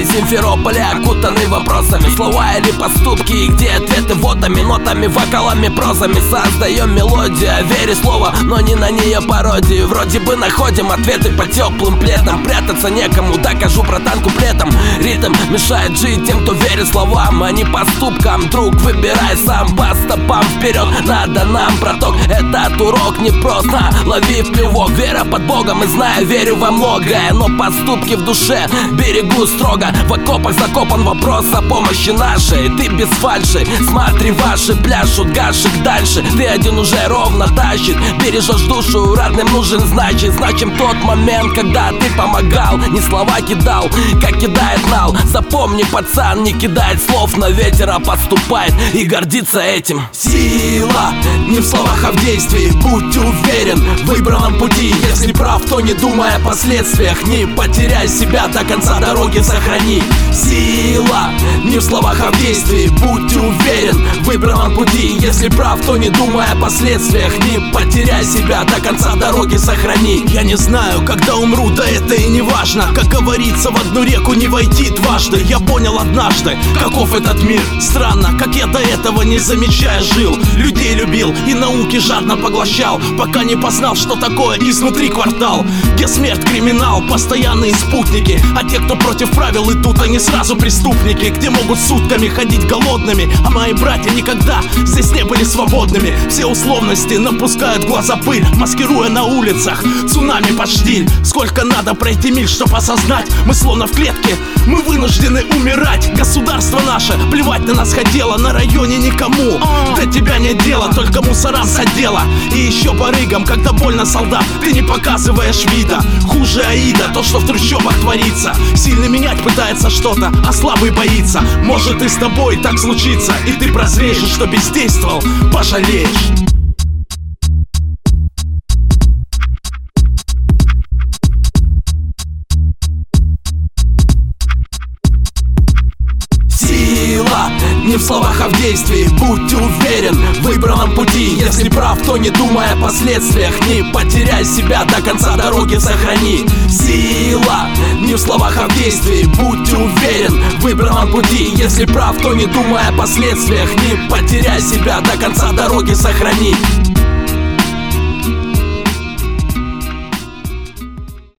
Симферополе окутаны вопросами. Слова или поступки, и где ответы водами, нотами, вокалами, прозами. Создаем мелодию о вере слова, но не на нее пародию. Вроде бы находим ответы по теплым пледам. Прятаться некому, докажу братан куплетом. Ритм мешает жить тем, кто верит словам, а не поступкам. Друг, выбирай сам, по стопам вперед. Надо нам, браток, этот урок непросто. Лови плевок, вера под Богом, и знаю, верю во многое, но поступки в душе берегу строго. В окопах закопан вопрос о помощи нашей. Ты без фальши, смотри, ваши пляшут, гашек дальше. Ты один уже ровно тащит, бережешь душу, родным нужен значит. Значим тот момент, когда ты помогал, не слова кидал, как кидает нал. Запомни, пацан, не кидает слов на ветер, а поступает и гордится этим. Сила не в словах, а в действии. Будь уверен в выбранном пути. Если прав, то не думай о последствиях. Не потеряй себя, до конца дороги сохрани. Сила не в словах, а в действии. Будь уверен в выбранном пути. Если прав, то не думай о последствиях. Не потеряй себя, до конца дороги сохрани. Я не знаю, когда умру, да это и не важно. Как говорится, в одну реку не войти дважды. Я понял однажды, каков этот мир. Странно, как я до этого не замечая жил. Людей любил и науки жадно поглощал, пока не познал, что такое изнутри квартал, где смерть, криминал, постоянные спутники. А те, кто против правил идут, они сразу преступники. Где могут сутками ходить голодными, а мои братья никогда здесь не были свободными. Все условности напускают в глаза пыль, маскируя на улицах цунами под штиль. Сколько надо пройти миль, чтоб осознать, мы словно в клетке, мы вынуждены умирать. Государство наше плевать на нас хотело, на районе никому до тебя нет дела, только мусорам задело. И еще барыгам, когда больно, солдат, ты не показываешь вида. Хуже Аида, то, что в трущобах творится. Сильный менять пытается что-то, а слабый боится. Может и с тобой так случится, и ты прозреешь, что бездействовал, пожалеешь. Не в словах, а в действии. Будь уверен в выбранном пути. Если прав, то не думай о последствиях. Не потеряй себя, до конца дороги сохрани. Сила не в словах, а в действии. Будь уверен в выбранном пути. Если прав, то не думай о последствиях. Не потеряй себя, до конца дороги сохрани.